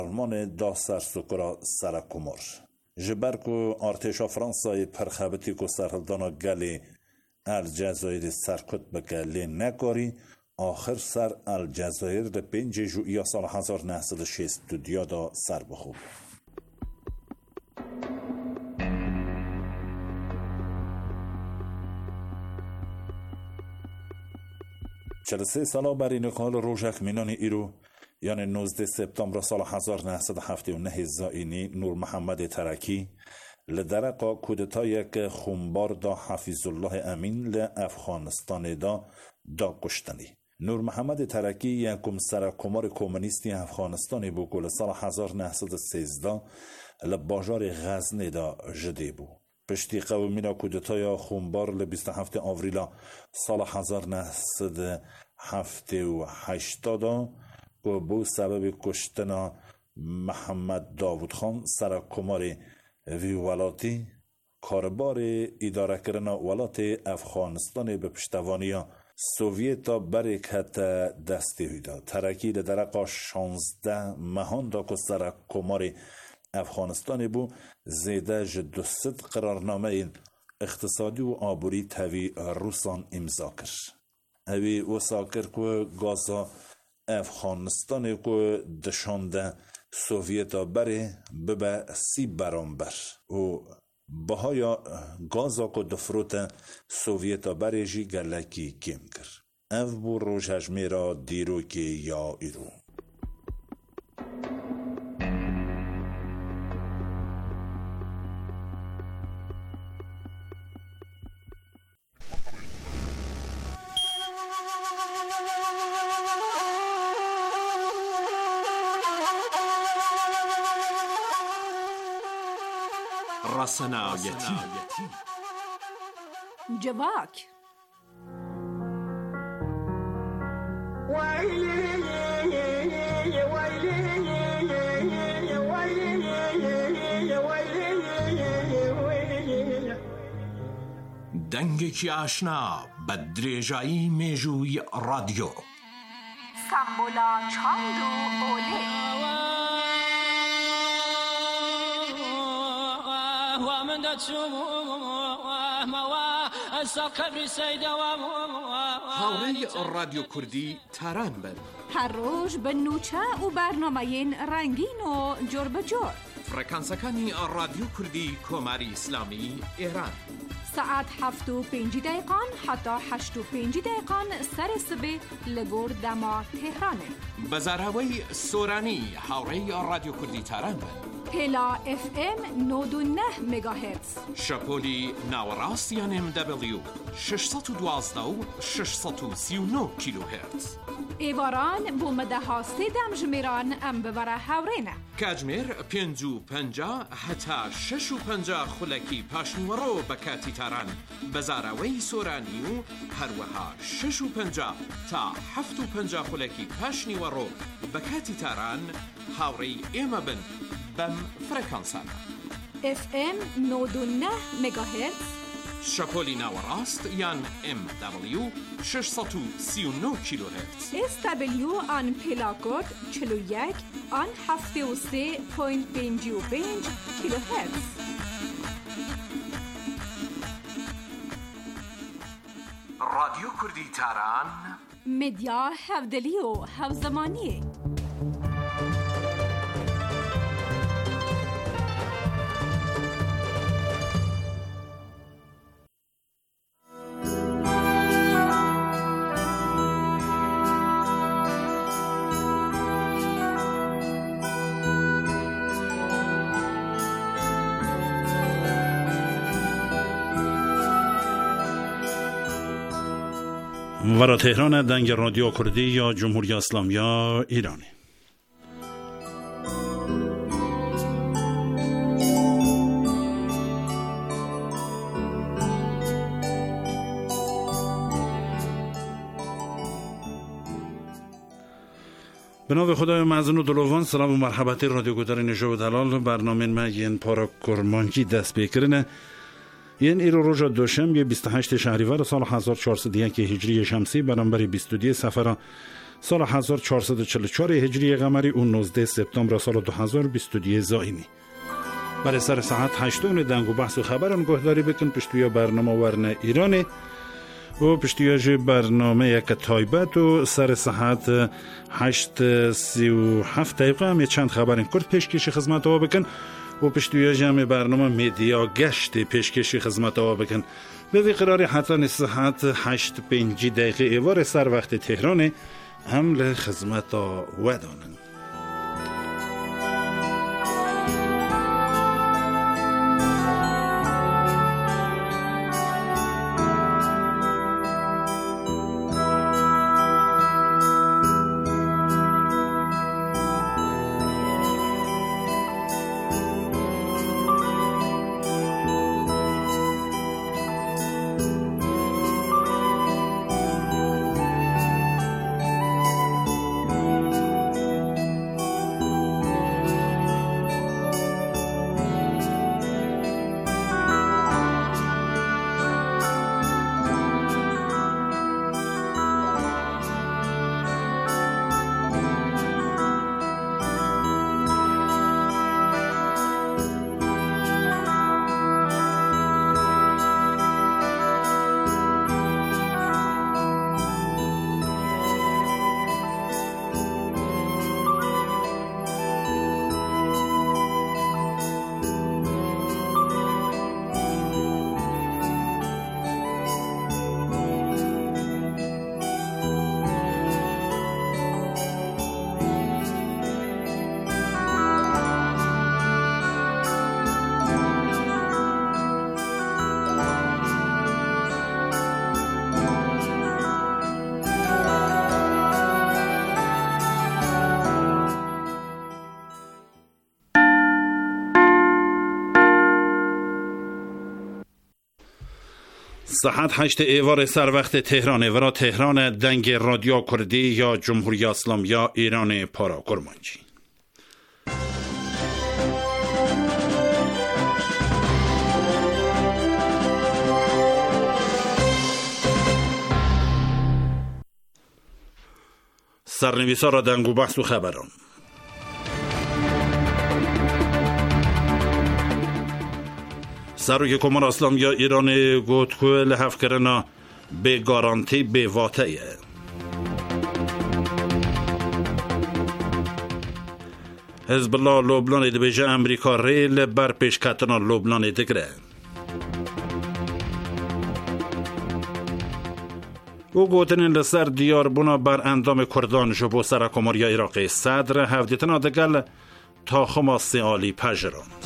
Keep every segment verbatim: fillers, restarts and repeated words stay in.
آلمان دا سرسکرا سرکمر جبرکو ارتشا فرانسای پرخبتی کو سرهلدانا گلی الجزایر سرکت بگلی نکاری آخر سر الجزایر ده پنج ژوئیه سال هزار و نهصد و شصت و دو دا سر بخوب. چهل و سه سالا بر این کال روژک مینان ایرو یعنی نوزده سپتامبر سال هزار و نهصد و هفتاد و نه زائینی نور محمد ترکی لدرقا کودتای که خونبار دا حفیظ الله امین لافغانستان دا دا کشتنی. نور محمد ترکی یکم سرکمار کمونیستی افغانستانی بو کل سال هزار و نهصد و سیزده لباجار غزنی دا جده بو. پشتی قومین کودتای خونبار ل بیست و هفتم آوریل سال هزار و نهصد و هفتاد و هشت که بو سبب کشتن محمد داوود خان سرکمار وی ولاتی کاربار اداره کردن ولات افغانستان به پشتوانی سوویتا برکت دستی هیدا. ترکی درقا شانزده مهان دا که سرکمار افغانستان بو زیده جدوست قرارنامه اقتصادی و آبوری تاوی روسان امضا کرد. اوی و ساکر که گازا افغانستان که دشانده سوویتا بره ببه سی برانبر و بهایا گازا که دفروت سوویتا بره جی گلکی کم کرد. او بو روش میرا دیرو که یا ایرو. رسنایتی جواک دنگێکی ئاشنا بە درێژایی مێژووی رادیۆ سمبولا چاند و ئۆلێ هاوڕێی رادیۆ کوردی تاران بن هەر ڕۆژ بە نوچە و بەرنامەیەن ڕەنگین و جۆر بەجۆر فڕەکانسەکانی رادیۆ کوردی کۆماری ئیسلامی ئێران سعات هەفت و پێنج دقیقان حتا هەشت و پێنج دقیقان سەر سبێ لە گۆر دەما تێهرانێ بەزاراوەی سۆرانی هاوڕێی رادیۆ کوردی تاران بن پێلا ئف ئێم نۆد و نە مێگاهێرتز شەپۆلی ناوەڕاست یان ئێم دەبلیو شەشسەد و دوازدە و شەشسەد و سی و نۆ کیلۆهێرتز ئێواران بۆ مەدەها سێدەم ژمێران ئەم ببەرە هاوڕێنە کاتژمێر پێنج و پەنجا هەتا شەش و پەنجا خولەکی پاشنیوەڕۆ بە کاتی تاران بەزاراوەی سۆرانی و هەروەها شەش و پەنجا تا هەفت و پەنجا خولەکی پاشنیوەڕۆ بە کاتی تاران هاوڕێی ئێمە بن بەم فرەکانسانە ئف ئێم نۆد و نە مێگاهێرتز شەپۆلی ناوەڕاست یان ئێم دەبلیو شەشسەد و سی و نۆ کیلۆهێرتز ئێس دەبلیو ئان پێلاکۆد چل و یەک ئان هەفتێ و سێ پۆینت پێنج و پێنج کیلۆهێرتز رادیۆ کوردی تاران مدیا هەودەلی و هەوزەمانیە ورا تهران دنگ رادیو کردی یا جمهوری اسلامی ایرانی. به نام خدای معزون و دلوان سلام و مرحبتی رادیو گودر نجو و دلال برنامه مگین پارا کرمانجی دست بکرنه این ایرو روز دوشنبه بیست و هشت شهریور سال هزار و چهارصد و یک هجری شمسی برابر بیست و دو سفر سال هزار و چهارصد و چهل و چهار هجری قمری و نوزده سپتامبر سال دو هزار و بیست و دو زاینی. برای سر ساعت هشتون دنگ و بحث و خبران گهداری بکن پشتویا برنامه ورنه ایرانه و پشتیاج برنامه یک تایبت و سر ساعت هشت سی و هفت دقیقه هم چند خبرین کرد پیشکشی خدمت ها بکن و پشتیاج هم برنامه میدیا گشت پیشکشی خدمت ها بکن به وی قرار حتی ساعت هشت پنج دقیقه ایوار سر وقت تهران هم لخدمت ها ودانن. ساعت هشت ایوار سر وقت تهران ورا تهران دنگ رادیو کردی یا جمهوری اسلامی یا ایران پارا کرمانجی. سرنویسا را دنگ و بحث و خبران. سروک کمار اسلام یا ایران گوت که لحف کرنا به گارانتی به واطعه. حزب الله لبنان دبیجه امریکا ریل بر پیش کتنا لبنان دگره. او گوتنین لسر دیار بنا بر اندام کردان جبو سر کماریا عراقی صدر هفدیتنا دگل تا خماسی آلی پجراند.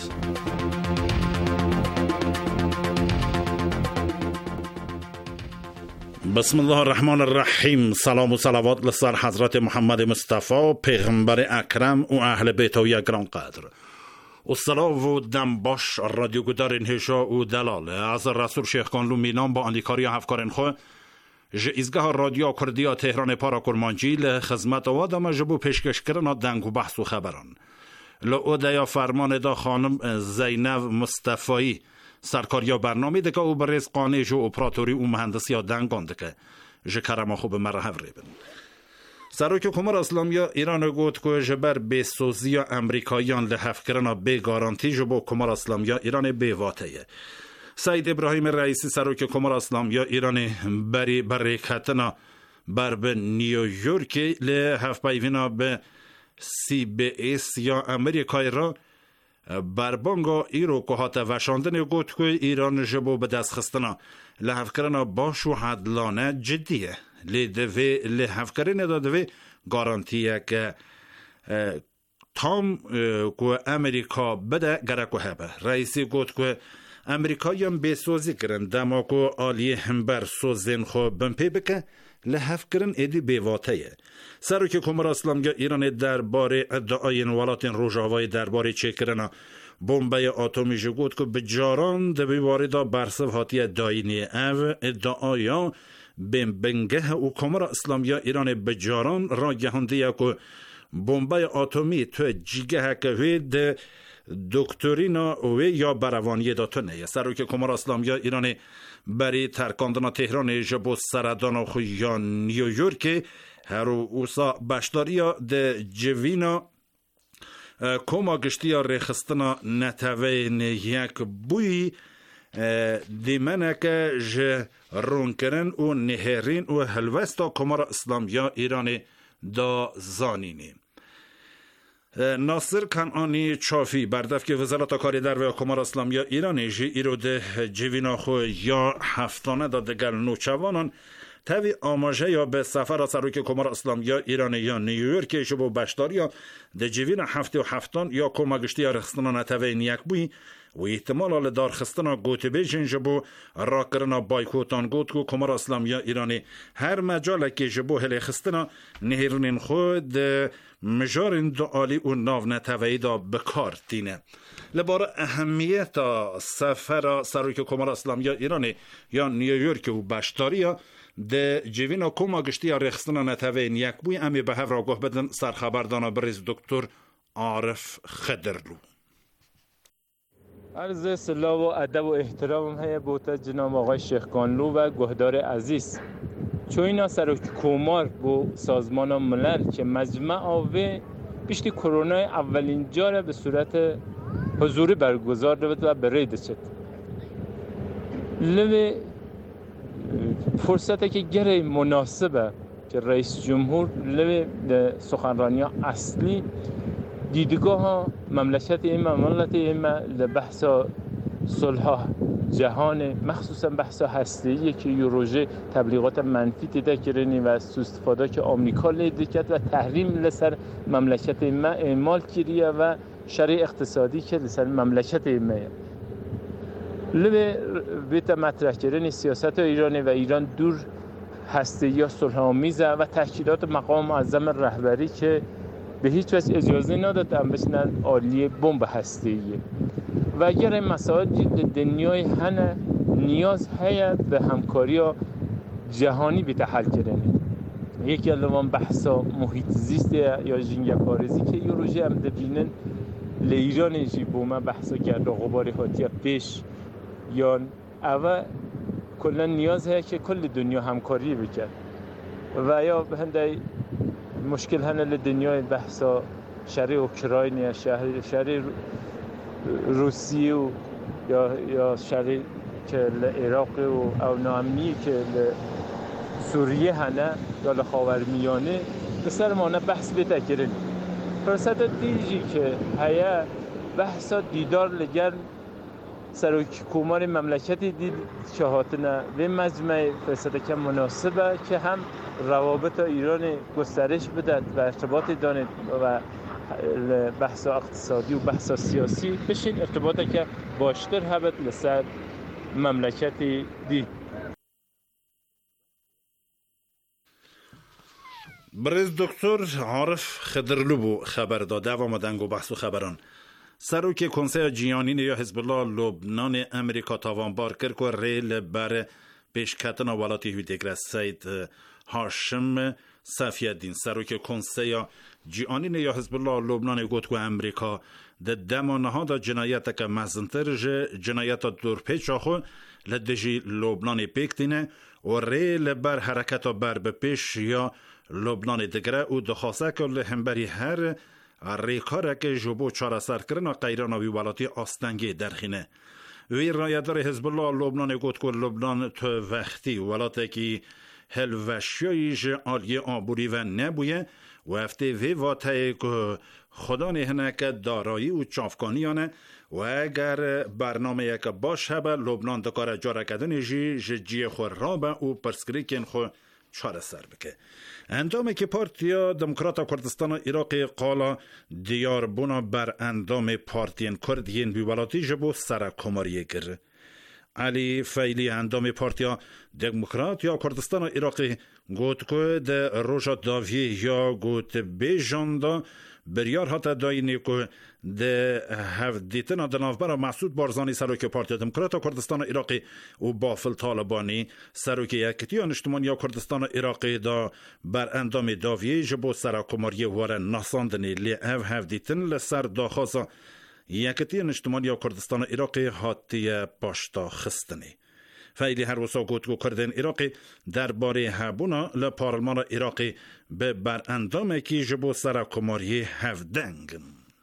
بسم الله الرحمن الرحیم. سلام و صلوات لسر حضرت محمد مصطفی پیغمبر اکرم و اهل بیت و گران قدر و سلام و دنباش رادیو گدار انهشا و دلاله از رسول شیخ کانلو مینام با اندیکاری هفکارن خو جایزگاه رادیو کردیا تهران پارا کرمانجی لخدمت و دم جبو پیشکش کردن دنگ و بحث و خبران لو دیا فرمان دا خانم زینب مصطفی سرکاریا برنامه دکه او برز قانج و اپراتوری و مهندسی ها دنگان دکه جه کرما خوب مرحب ریبن. سروک کمار اسلامی ایران گوت که جبر به سوزی امریکایان لحف کرنا به گارانتی جبو کمار اسلامی ایران به واطعه. سید ابراهیم رئیسی سروک کمار اسلامی ایران بری برکتنا بر به نیویورک لحف پیوینا به سی بی اس یا امریکای را بربانگا ایرو که هات وشاندن گوت که ایران جبو به دست خستنا لحف کرنا باش و حدلانه جدیه لیدوی لحف کرنه دادوی گارانتیه که تام که امریکا بده گرکو هبه. رئیسی گوت که امریکایان بسوزی کرن دما که آلیه هم بر سوزین خو بمپی بکه لحف کرن ایدی بیواتهیه. سروک کمار اسلامی ایران درباره ادعای ولایت روجاوای درباره چکرنا بمب اتمی جگوت که بجاران دبی واردا برسو هاتی داینی او ادعایا بین بنگه و کمار اسلامی ایران بجاران را گهندیه که بمب اتمی تو جیگه که ده دکترینا و یا بروانی داتونه. سروک کمار اسلامی ایران بری ترکاندنا تهران جبو سردان خو یا نیویورک هرو اوسا بشداریا ده جوینا کما گشتیا رخستنا نتوه نیک بوی دیمنه که رون کرن و نهرین و هلوستا کمار اسلامیا ایرانی دا زانینی. ناصر کنعانی چافی بردف که وزارت کاری در و کمار اسلامیا ایرانی جی ایرو ده جوینا خو یا هفتانه دا دگل نوچوانان تاوی آماجه یا به سفر سروک کمار اسلامیا ایرانی یا نیویورک شبو بشداریا ده جوین هفته و هفتان یا کمگشتی رخستنا نتوه نیک بوی و احتمال آل دارخستنا گوتی بیجن جبو را کرنا بایکوتان گوت کو کمار اسلامیا ایرانی هر مجال که جبو هلی خستنا نهرونین خود مجارین دو آلی و ناو نتوهی دا بکار تینه. لباره اهمیت سفر سروک کمار اسلامیا ایرانی یا نیویورک و بشداریا ده جوینا کما گشتی رخصتنا نتوه نیک بوی امی به هفرا گوه بدن سرخبردانا بریز دکتر عارف خدرلو. عرض سلام و ادب و احترام هیا بوتا جناب آقای شیخ کانلو و گهدار عزیز. چوینا سروک کمار بو سازمان ملل که مجمع آوه بیشتی کرونا اولین جاره به صورت حضوری برگزار دوید و برید شد. لوی فرصتی که گره مناسبه که رئیس جمهور لوی سخنرانی اصلی دیدگاه ها مملکت ایمه مملکت ایمه لبحث صلح جهان مخصوصا بحث هسته‌ای که یوروژه تبلیغات منفی دیده کرنی و سوستفاده که آمریکا لیده کرد و تحریم لسر مملکت ایمه اعمال کریه و شرع اقتصادی که لسر مملکت ایمه لبه بیت مطرح کردن سیاست ایرانی و ایران دور هسته یا صلح آمیزه و تاکیدات مقام معظم رهبری که به هیچ وجه اجازه ندادن بشنن عالیه بمب هسته‌ای و اگر این مسائل دنیای هنه نیاز هست به همکاری جهانی به حل کردن. یکی الان بحثا محیط زیست یا جنگ پارزی که یوروژه هم دبینن لیران جی بوما بحثا کرد غبار هاتیه پیش یا اول کلا نیاز هست که کل دنیا همکاری بکرد و یا به هنده مشکل هنه دنیای بحثا شرع اوکراینی شهر شرع روسیه و یا یا شرع که عراق و او نامی که سوریه هنه یا خاورمیانه بسر مانه بحث بتکرن فرصت دیجی که هیا بحثا دیدار لگر سروک کمار مملکتی دید شهاتنه و مجمع فرصت که مناسبه که هم روابط ایران گسترش بدد و ارتباط داند و بحث اقتصادی و بحث سیاسی بشین ارتباطی که باشتر هبت لسر مملکتی دید. برز دکتر عارف خدرلو بو خبر داده و آمدن و بحث و خبران سروک کنسای جیانین یا حزب الله لبنان امریکا تاوانبار کرد که ریل بر پیشکتن ولاتی هیدگرس سید هاشم صفیالدین سروک کنسای جیانین یا حزب الله لبنان گفت که امریکا ده دمانه دا جنایت که مزنتر جنایت دور پیچ آخو لدجی لبنان پیکتینه و ریل بر حرکت بر به پیش یا لبنان دگره و دخواسته که لحنبری هر ریکاره که جبو چاره سر کرن و قیران و ولاتی آستنگی درخینه وی رایدار حزب الله لبنان گفت که لبنان تو وقتی ولاتی که هلوشیایش آلیه آبوری و نبویه و افته وی واته که خدا نهنه که دارایی و چافکانیانه و اگر برنامه یک باش هبه لبنان دکاره جاره کدن جی جی خور رابه و پرسکریکن خور چاره سر بکه اندامه که پارتیا دموکراتا کردستان عراقی قالا دیار بونا بر اندام پارتین کردین بیولاتی جبو سر کماریه گر علی فیلی اندام پارتیا دموکرات یا کردستان عراقی گوت که ده روژا داویه یا گوت بیجاندا بریار هاته داینی که ده هفدیتنا دنافبرا محسود بارزانی سروک پارتیا دموکراتا کردستان عراقی و بافل طالبانی سروک یکتیان اجتماعی کردستان عراقی دا بر اندام داویه جبو سراکماری واره ناساندنی لی او هفدیتن لسر داخوزا یکتیان اجتماعی کردستان عراقی هاتی پاشتا خستنی فعلی هر وسا گوت گو کردن عراقی درباره هبونا لپارلمان عراقی به براندام کی جبو سرکماری هفدنگ.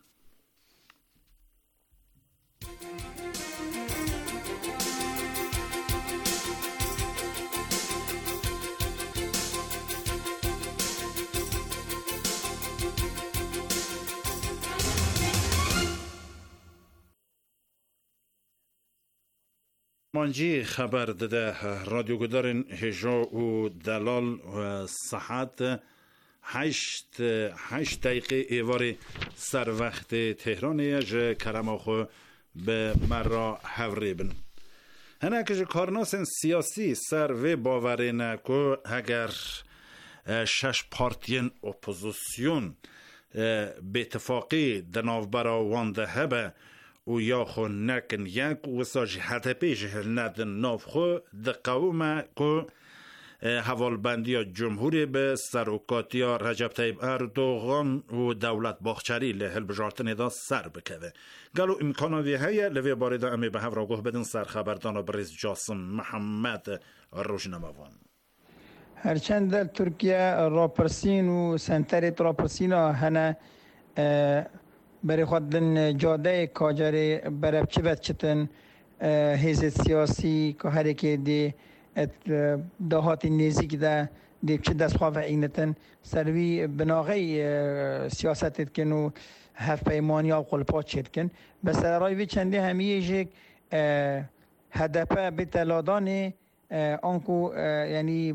مانجی خبر داده رادیو گدارن هجا و دلال و صحت هشت هشت دقیقه ایواری سر وقت تهرانیه جه کرماخو به مرا هوری بن. هنه که جه کارناسن سیاسی سر و باورینه که اگر شش پارتین اپوزیسیون به اتفاقی دناو برا وانده هبه و یا خو نکن یک و ساج حتی پیش ندن ناف خو ده قومه که حوالبندی جمهوری به سروکاتی رجب طیب اردوغان و دولت باخچری لحل بجارتن دا سر بکده. گلو امکاناوی هیا لوی بارده امی به هفراگوه بدن سر خبردان و بریز جاسم محمد روشنموان. هرچند در ترکیه راپرسین و سنتریت راپرسین هنه برای خودن جاده کاجری برای چه بد چتن حزب سیاسی که هر کی دی دهات نزدیک ده دی چه دست خواه اینتن سروی بناغی سیاست کنو هف پیمانی و قلپات شد کن بس رایوی چندی همیشه هدف به تلادان آنکو یعنی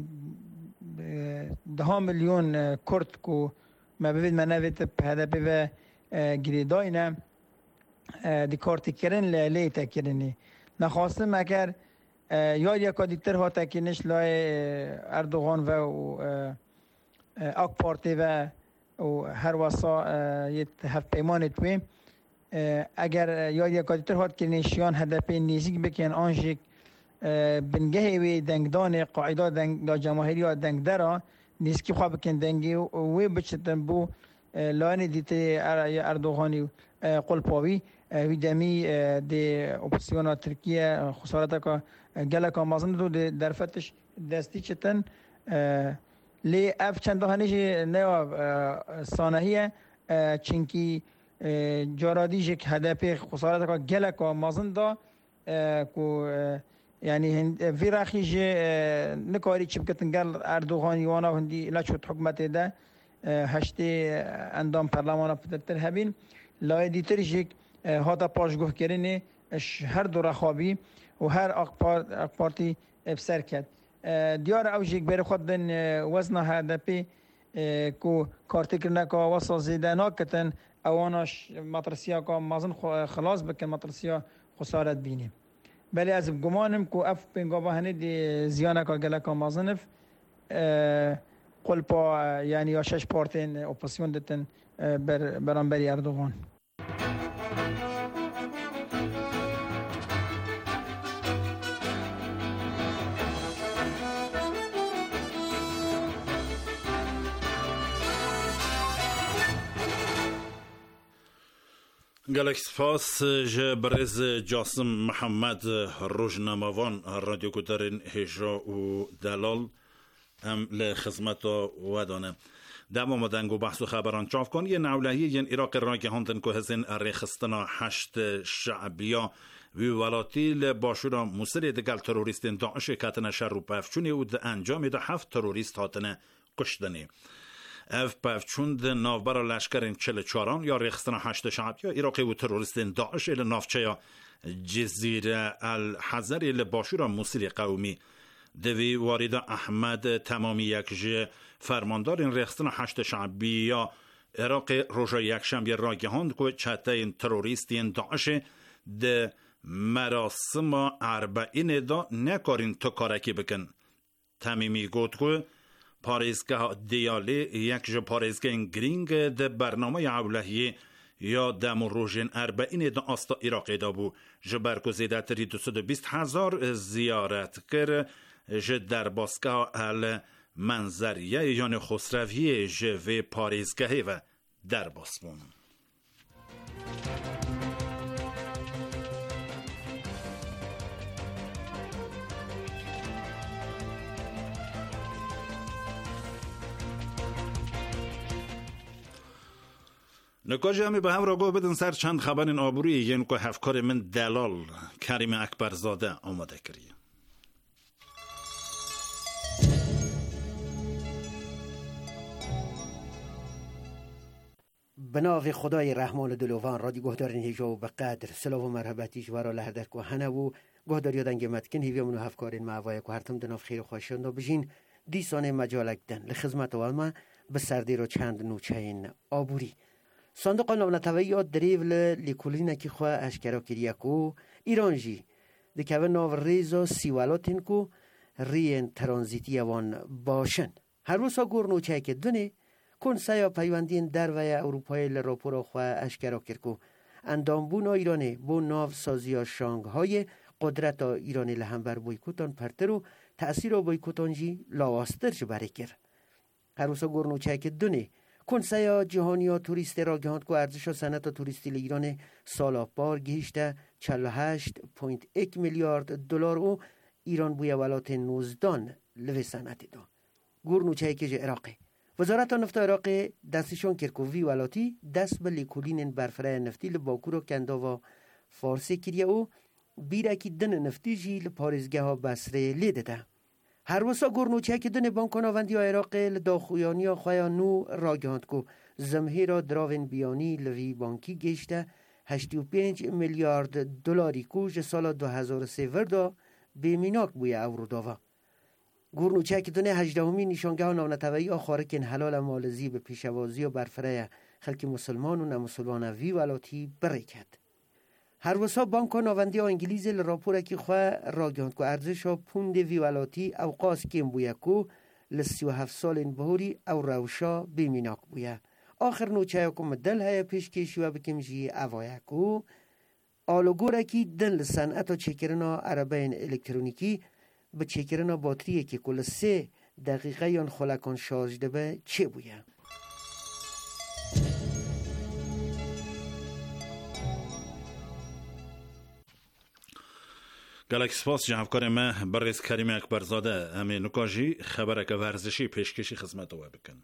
ده میلیون کرد کو ما ببین منویت هدف به گریداینا دی کارتی کرن لی تکرنی نخواستم اگر یاد یک دیتر ها تکنش لای اردوغان و اک پارتی و هر واسا یه هفت پیمانت توی اگر یاد یک دیتر ها تکنشیان هدف نیزیک بکن آنشک بنگه وی دنگدان قاعده دنگ دا جماهیری ها دنگ درا نیسکی خواه بکن دنگی و بچتن بو لانی دیت اردوغانی قلپاوی ویدمی دی اپوزیسیون ترکیه خسارت کا گله مازن دو در فتش دستی چتن لی اف چند هنیش نیا سانهیه چنکی جارادیش که هدف خسارت کا گله مازن دا کو یعنی وی رخیج نکاری چی بکتن گل اردوغانی وانا هندی لچوت حکمت ده هشتی اندام پارلمان پدرتر هبین لای دیتر جیک هاتا پاشگوه کرنه هر دو رخابی و هر اقپارتی بسر کرد دیار او جیک بر خود دن وزن هدپی کو کارتی کرنه که وصل زیده ناکتن اواناش مطرسیا که مازن خلاص بکن مطرسیا خسارت بینیم بله از گمانم که اف پنگابه هنه دی زیانه که گله که مازنف قلپا یعنی یا شش پارتین اپوزیسیون دتن بر برانبری اردوغان. گلک سپاس جبرز جاسم محمد روشنموان رادیو کدرین هجا و دلال ام لخدمت ودانه دم آمدن و بحث و خبران چاف کن یه نولهی ین عراق را که هندن که هزین رخستنا هشت شعبیا وی ولاتی لباشورا موسری دگل تروریستین داعش کتن شر و پفچونی و ده انجام ده هفت تروریست هاتنه کشتنی اف پفچون ده نافبرا لشکرین چل چاران یا رخستنا هشت شعبیا عراقی و تروریستین داعش ایل نافچه یا جزیره الحزری لباشورا موسری قومی دوی وارد احمد تمامی یک جه فرماندار این رخصتن هشت شعبی یا عراق روژا یک شنبه را گهاند که چهته این تروریستین داعش ده مراسم اربعین دا نکارین تو کارکی بکن. تمیمی گفت که پاریزگاه دیالی یک جه پاریزگاه گرینگ ده برنامه اولهی یا دم روژن اربعین دا آستا عراقی دا بو جبر که زیده تری دوست و بیست هزار زیارت کرد جه در باسگاه ال منظریه یعنی خسرویه جه و پاریزگاهی و در باسمون نکاجی همی به هم را گو بدن سر چند خبر این آبوری یعنی که هفکار من دلال کریم اکبرزاده آماده کریه. به نام خدای رحمان دلوان رادی گهدارین هیجا و به قدر سلاو و مرحبتیش ورا لحدک و هنه و گهداری دنگ متکن هیوی منو هفکارین معوای که هرتم دناف خیر خوشند و بجین دیسانه مجالک دن لخدمت و ما به سردی رو چند نوچین آبوری صندوق نامنتوی یا دریول لیکولینه که خواه اشکرا کریه کو ایرانجی دکوه ناو ریزا سیوالاتین کو رین ترانزیتی وان باشن هر روزا گور نوچه که دونه کنسایا پیوندین در وی اروپای لراپورا خواه اشکرا کرکو اندامبونا ایرانه بو ناو سازیا شانگهای قدرت ایرانی لهمبر بویکوتان پرترو تأثیر بویکوتانجی لاواستر جبره کر هر روزا گور نوچه که دونه کنسایا جهانی ها توریست را گهاند که ارزش سنت توریستی ایران سالا بار گهشته چهل و هشت ممیز یک میلیارد دلار و ایران بوی ولات نوزدان لوی سنتی دا گور نوچه که جه عراقه وزارت نفت عراق دستشون کرکووی ولاتی دست به لیکولین برفره نفتی لباکو رو کنده و فارسی کریه و بیرکی دن نفتی جی لپارزگه ها بسره لیده ده هر وسا گرنوچه که دن بانکان آوندی ها عراق لداخویانی ها خواه نو را گهاند که زمهی را دراوین بیانی لوی بانکی گشته هشت و پنج میلیارد دلاری کوش سال دو هزار و سه وردا بیمیناک بوی اورو داوا گورنوچه که دونه هجدهمی نشانگه ها نامنتوی آخارکن حلال مالزی به پیشوازی و برفره خلک مسلمان و نمسلمان وی ولاتی بره کد. هر وسا بانک ها ناوندی ها انگلیز لراپوره که خواه را گهاند که ارزش ها پوند وی ولاتی اوقاس کم بویه که لسی و هفت سال این بهوری او روشا بیمیناک بویه. آخر نوچه که مدل های پیشکشی و بکمجی اوایه که آلوگوره که دن لسنعت و چکرنا عربین الکترونیکی به چکرنا باتریه که کل سه دقیقه یان خلکان شارژ دبه چه بویه؟ گلک سپاس جنابکار ما بررس کریم اکبرزاده همه نکاجی خبره که ورزشی پیشکشی خدمت او بکن.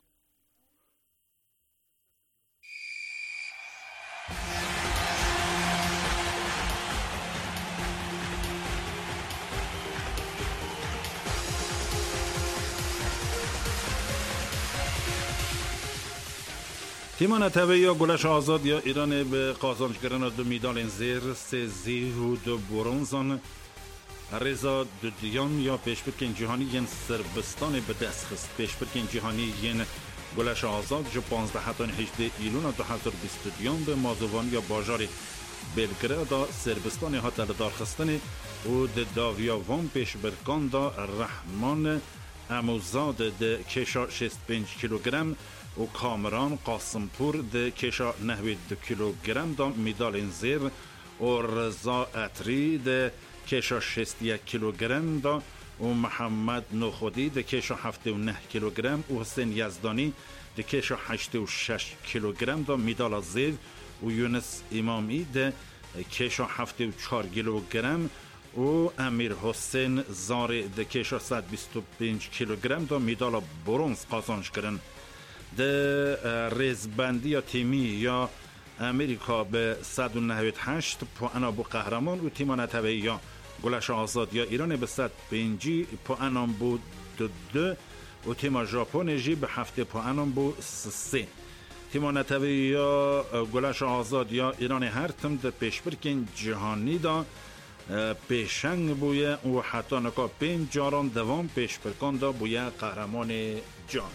تیمان نتوی یا گلش آزاد یا ایران به قازانج گرن دو میدال زیر سه زیر و دو برونزان رضا دو دیان یا پیشبرکن جهانی ین سربستان به دست خست پیشبرکن جهانی ین گلش آزاد جو پانزده هتان هجده ایلون دو هزار و بیست و دیان به مازوان یا باجار بلگرادا سربستان ها تلدار خستن و ده داویا وان پیشبرکان دا رحمان اموزاد ده کشا شست و پنج کیلوگرم و کامران قاسمپور ده کشا نهوی دو کیلوگرم دا میدال زیر و رضا اتری ده کشا شست یک کیلوگرم دا و محمد نخودی ده کشا هفته و نه کیلوگرم و حسین یزدانی ده کشا هشت و شش کیلوگرم دا میدال زیر و یونس امامی ده کشا هفته و چار کیلوگرم و امیر حسین زاری ده کشا صد و بیست و پنج کیلوگرم دا میدال برونز قازانج کرن. ده ریزبندی یا تیمی یا امریکا به صد و نود و هشت پوانا بو قهرمان و تیمان نتوی یا گلش آزاد یا ایران به صد و پنج پوانان بو دو دو و تیما ژاپن جی به هفت پوانان بو سه تیمان نتوی یا گلش آزاد یا ایران هر تم ده پیشبرکن جهانی دا پیشنگ بویه و حتی نکا پنج جاران دوام پیشبرکان دا بویه قهرمان جهانی.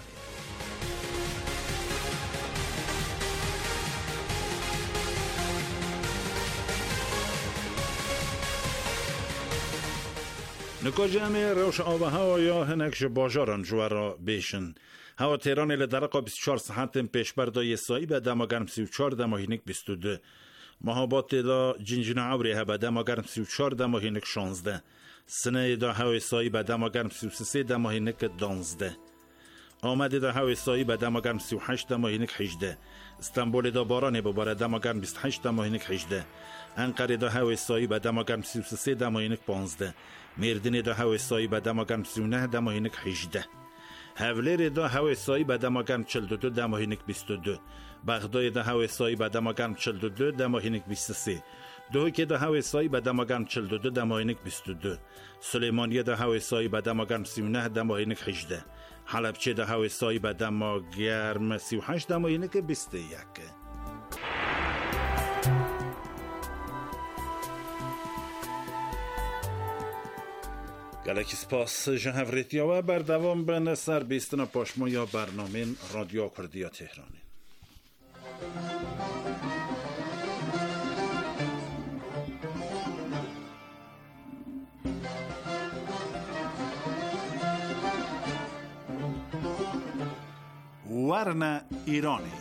نکاج همه روش آوه ها یا هنکش باجاران جوارا بیشن هوا تهران لدرقا بیست و چهار ساعت پیش بردای سایی به دما گرم سی و چهار دما هینک بیست و دو محابات دا جنجن عوری ها به دما گرم سی و چهار دما هینک شانزده سنه دا هوای سایی به دما گرم سی و سه دما هینک دانزده آمده دا هوای سایی به دما گرم سی و هشت دما هینک هجده استانبول دا باران بباره دما گرم بیست و هشت دما هینک هجده انقره دا هوای سایی به دما گرم سی و سه دما هینک پانزده مردن دا هوای سایی به دما گرم سی و نه دما هینک هجده هولیر دا هوای سایی به دماگرم چهل و دو دماهینک بیست و دو، بغداد دا هوای سایی به دماگرم چهل و دو دماهینک بیست و سه، دوحه دا هوای سایی به دماگرم چهل و دو دماهینک بیست و دو، سلیمانیه دا هوای سایی به دماگرم سی و نه دماهینک هجده، حلبچه دا هوای سایی به دماگرم سی و هشت دماهینک بیست و یک. گلکی سپاس جهوریت یا و بردوام بن سر بیستن پاشما یا برنامه رادیو کردیا تهرانی. ورن ایرانی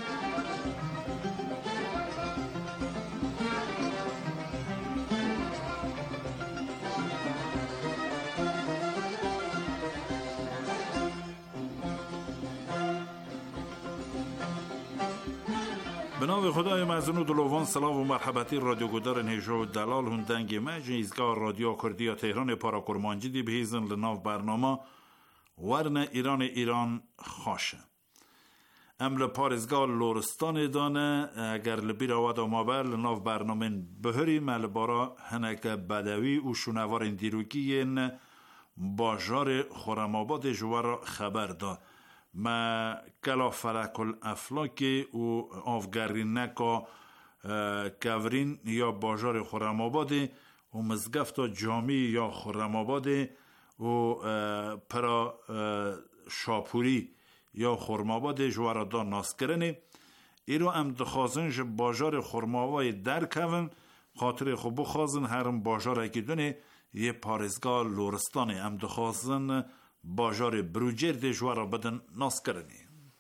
به نام خدای مزون و دلوان سلام و مرحبتی رادیو گودار نیجا و دلال هندنگ مجن ایزگاه رادیو کردیا تهران پارا کرمانجی دی بهیزن لناو برنامه ورن ایران ایران خاشه امل پارزگاه لورستان دانه اگر لبیر آواد و مابر لناو برنامه بهری ملبارا هنک بدوی و شونوار دیروگی باجار خورماباد جوار خبر دا ما کلا فرق الافلاکی و آفگرین نکا کورین یا باجار خورماباد و مزگفت جامی یا خورماباد و پرا شاپوری یا خورماباد جواردا ناسکرنی ایرو ام دخوازنج باجار خورمابای در کون خاطر خوب بخوازن هرم باجار اکی دونه یه پارزگاه لورستانی ام دخوازن باجار بروجرد جوارا بدن ناسکرنی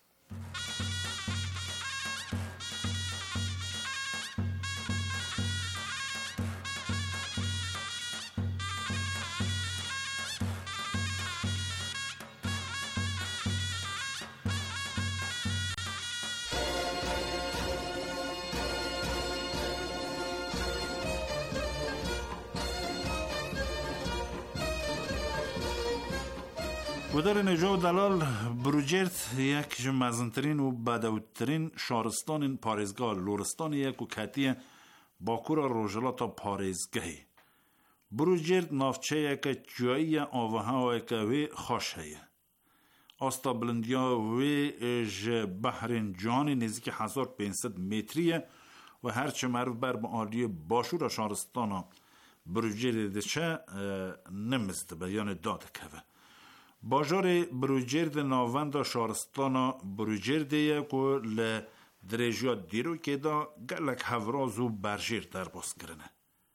گودار نجا و دلال بروجرد یک جمعزنترین و بدوترین شارستان پارزگاه لورستان یک و کتی باکور روژلاتا پارزگاهی بروجرد نافچه یک جایی آوها و یک وی خاشه آستا بلندیا وی ج بحرین جانی نزدیک هزار و پانصد متریه و هرچه معروف بر معالی باشور شارستان بروجرد چه نمزد بیان داده که باجار بروجرد ناوند شارستان بروجرد یک و لدرجات دیرو که دا گلک هفراز و برجر در باز کرنه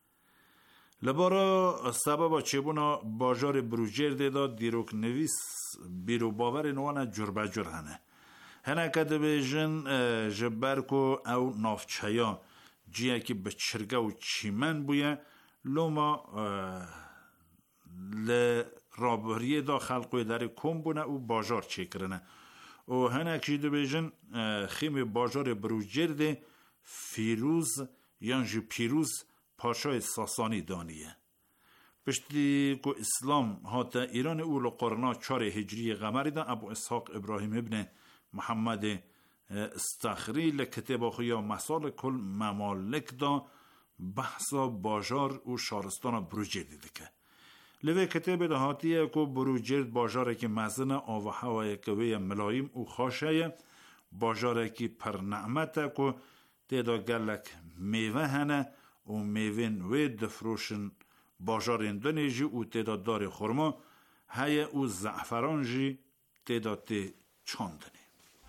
لبارا سبب چبونا باجار بروجرد دا دیروک نویس بیرو باور نوانه جر بجر هنه هنه کده بیجن جبرکو او نافچهیا جیه که به چرگه و چیمن بویه لوما ل رابریه دا خلقوی در کم بونه او باجار چه کرنه و هنه کشیده بیجن خیم باجار بروجرد فیروز یعنی پیروز پاشای ساسانی دانیه پشتی که اسلام هاتا ایران اول قرنا چار هجری غمری دا ابو اسحاق ابراهیم ابن محمد استخری لکتب خویا مسال کل ممالک دا بحثا باجار و شارستان بروجرد دیگه لوی کتاب دهاتیه که بروجرد باجاره که مزن آو هوای کوی ملایم و خاشه باجاره که پر نعمته که تیدا گلک میوه هنه و میوین وی دفروشن باجارین دنیجی و تیدا دار خورما هیه و زعفران جی تیدا تی چاندنی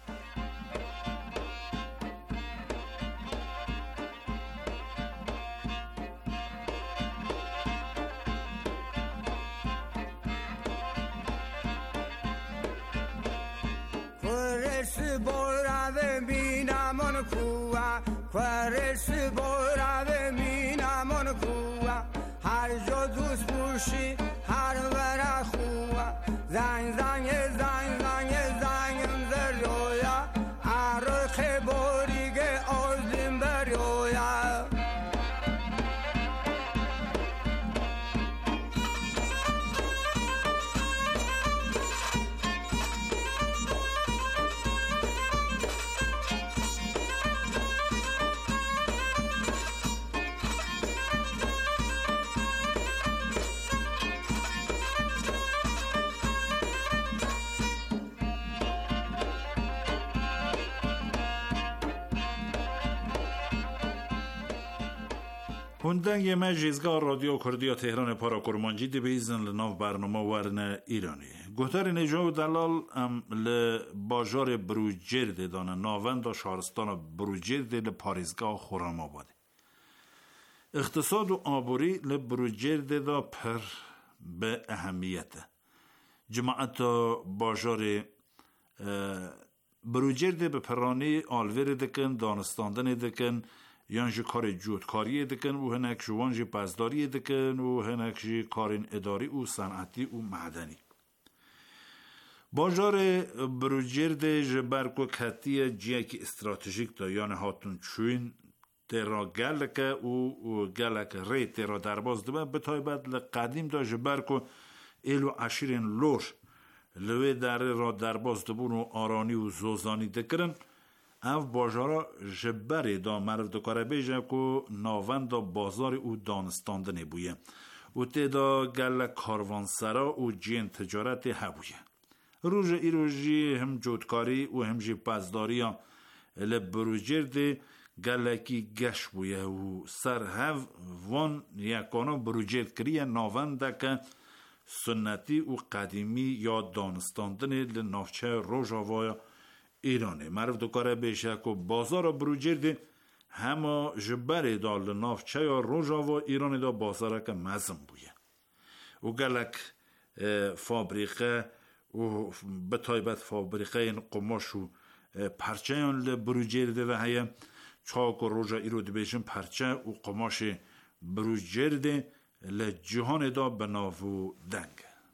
فرش باره مینمان کوه هر جا دوست بوشی هر ورا خوه زنگ زنگ زنگ زنگ زنگ زرویا عرق بوریگ آزیم برویا هندنگ مجلسگاه رادیو کردیا تهران پارا کرمانجی دی بیزن لناف برنامه ورن ایرانی گوتر نجاو دلال ام لباجار بروجرد دانه ناوند و شهرستان بروجرد لپاریزگاه خورم آباده اقتصاد و آبوری لبروجرد دا پر به اهمیت جماعت باجار بروجرد به پرانی آلویر دکن دانستاندن دکن یانجی کار جودکاری دکن و هنک جوانجی پزداری دکن و هنک جی کارین اداری و صنعتی و معدنی باجار بروجرد جبرکو کتی جیک استراتژیک دا یان هاتون چوین تیرا گلک و گلک ری تیرا درباز دبه بتای بعد لقدیم دا جبرکو ایلو عشیرین لور لوی در را درباز دبون و آرانی و زوزانی دکرن او باجارا جبری دا مرف دکاره بیجه که ناوند دا بازار او دانستاندنی بویه و تیدا گل کاروانسرا و جین تجارت هبویه روژ ای روژی هم جودکاری و هم جی پزداری ها لبروجرد گلکی گش بویه و سر هف وان یکانا بروجرد کریه ناوند که سنتی و قدیمی یا دانستاندنی لنافچه روژاوای ایرانه معرف دکاره بیشه که بازار بروجرد همه جبری دا لنافچه یا روژاوا ایرانه دا بازاره که مزم بویه و گلک فابریقه و بطایبت فابریقه این قماش و پرچه یان لبروجرد و هیه چاک و روژا ایرو دی بیشن پرچه و قماش بروجرد لجهان دا بناو دنگ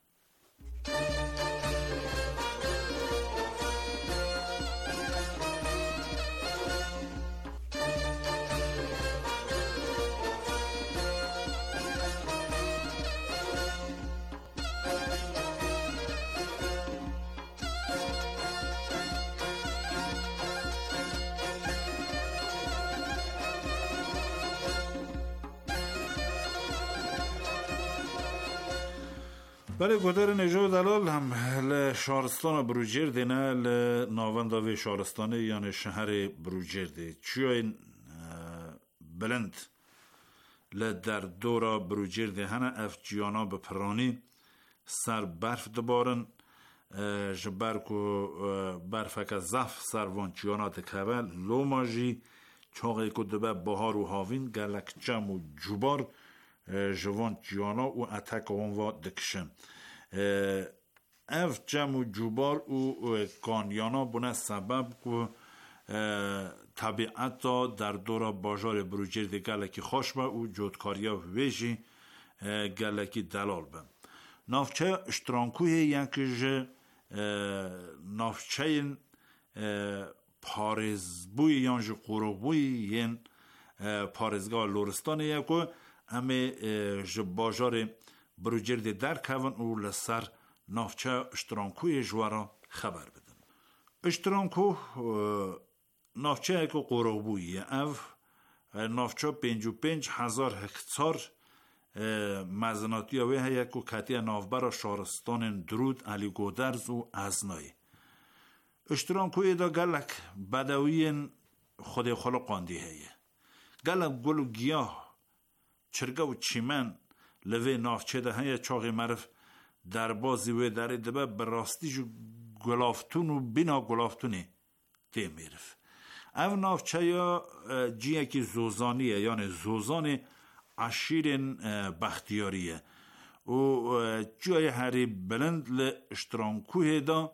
بله گودر نجاو دلال هم لشهرستان بروجرد نه لناونداوی شهرستان یعنی شهر بروجرد چیاین بلند لدر دورا بروجرد هنه اف جیانا بپرانی سر برف دبارن جبرکو برفک زف سروان جیانا دکوه لوماجی چاقی کدبه بهار و هاوین گلک جم و جوبار جوان جیانا و اتک آنوا دکشن اف جم و جوبار و کانیانا بونه سبب که طبیعت در دور باجار بروجرد گلکی خوش با و جودکاریا ویجی گلکی دلال با نافچه اشترانکوی یکیج نافچه پارزبوی یانج قروبوی ین پارزگاه لورستان یکو همه باجار بروجرد در کون او لسر نافچه اشترانکوی جوارا خبر بدن اشترانکو نافچه اکو قروبویه او نافچه پنج و پنج هزار هکتار مزناتی اوه یکو کتی نافبر شهرستان درود علی گودرز و ازنایی اشترانکوی دا گلک بدوین خود خلق قاندی هیه گلک گل و گیاه چرگه و چیمن لوی نافچه ده هیه چاقی معرف در بازی و در دبه براستیش گلافتون و بینا گلافتونی ده میرف او نافچه یا جیه که زوزانیه یعنی زوزان عشیرین بختیاریه و جای هری بلند لاشترانکوه دا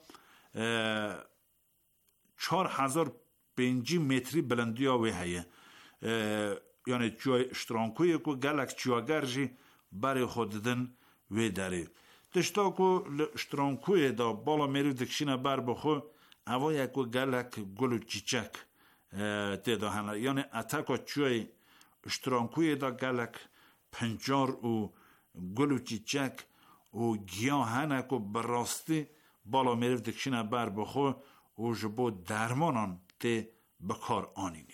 چار هزار پنجی متری بلندی آوه هیه یعنی جای اشترانکوی که گلک چیاگرجی برای خوددن وی داره دشتا که اشترانکوی دا بالا میرو دکشینه بر بخو اوا یکو گلک گلو چیچک تیدا هنه یعنی اتاکا جای اشترانکوی دا گلک پنجار و گلو چیچک و گیاه هنه که براستی بالا میرو دکشینه بر بخو و جبو درمانان تی بکار آنینی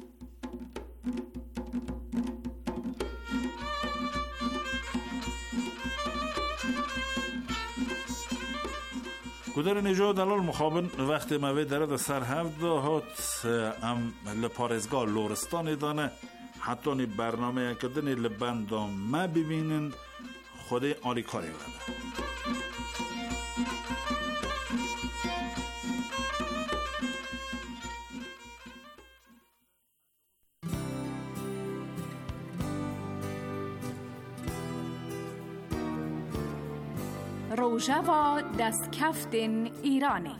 کدر نجات دلال مخابن وقت موی داره در سر هفت هات ام لپارزگاه لورستان دانه حتی نی برنامه کدن لبندام ما ببینن خود آلی کاری کنه. روژاوا دستکفتن ایرانی.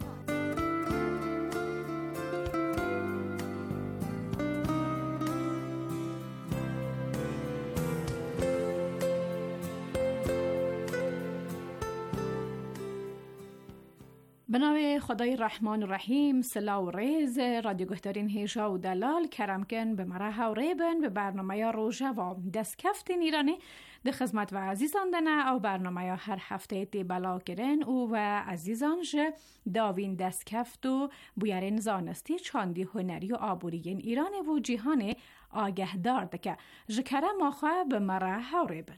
به نام خدای رحمان الرحیم. سلا و ریز رادیو گهدارین هیجا و دلال کرمکن به مرحه و ریبن به برنامه یا روژاوا دستکفتن ایرانی ده خدمت و عزیزان دنه او برنامه یا هر هفته دی بلا کرن او و عزیزان جه داوین دستکفت و بویرین زانستی چاندی هنری و آبورین ایران و جیهان آگه دارده که جکره ماخواه به مرحه و ریبن.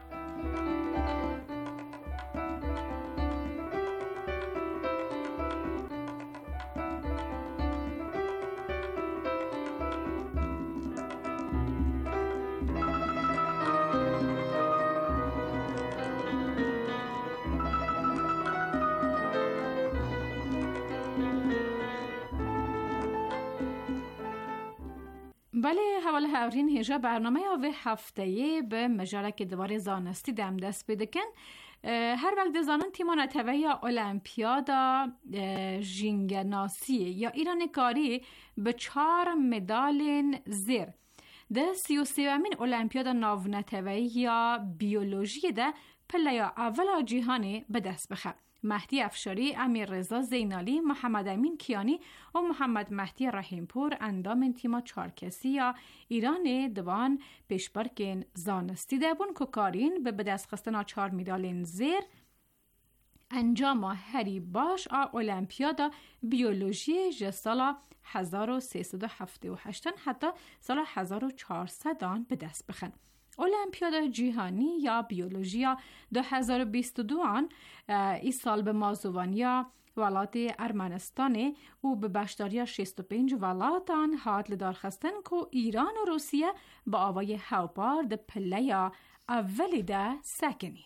بله حواله هاورین هیجا برنامه یا به هفته به مجاله که دواره زانستی دم دست بیده کن. هر وقت زانن تیمان اتوه یا المپیادا جینگناسی یا ایران کاری به چهار مدال زیر ده سی و سیومین المپیادا ناونتوه یا بیولوژی ده پله یا اول جیهانی به دست بخه. مهدی افشاری، امیر رضا زینالی، محمد امین کیانی و محمد مهدی رحیمپور اندام تیما چارکسی یا ایران دوان پیشبرکن زانستی دبون که کارین به بدست خستنا چار میدالین زیر انجام هری باش آ المپیادا بیولوژی جه سال هزار و سیصد و هفتاد و هشت حتی سال هزار و چهارصد به دست بخن. المپیاد جهانی یا بیولوژیا دو هزار و بیست و دو آن ای سال به مازوانیا ولایت ارمنستان و به بشداریا شصت و پنج ولایت آن هات لدار خستن که ایران و روسیه با آوای هاوپار ده پله یا اولی ده سکنین.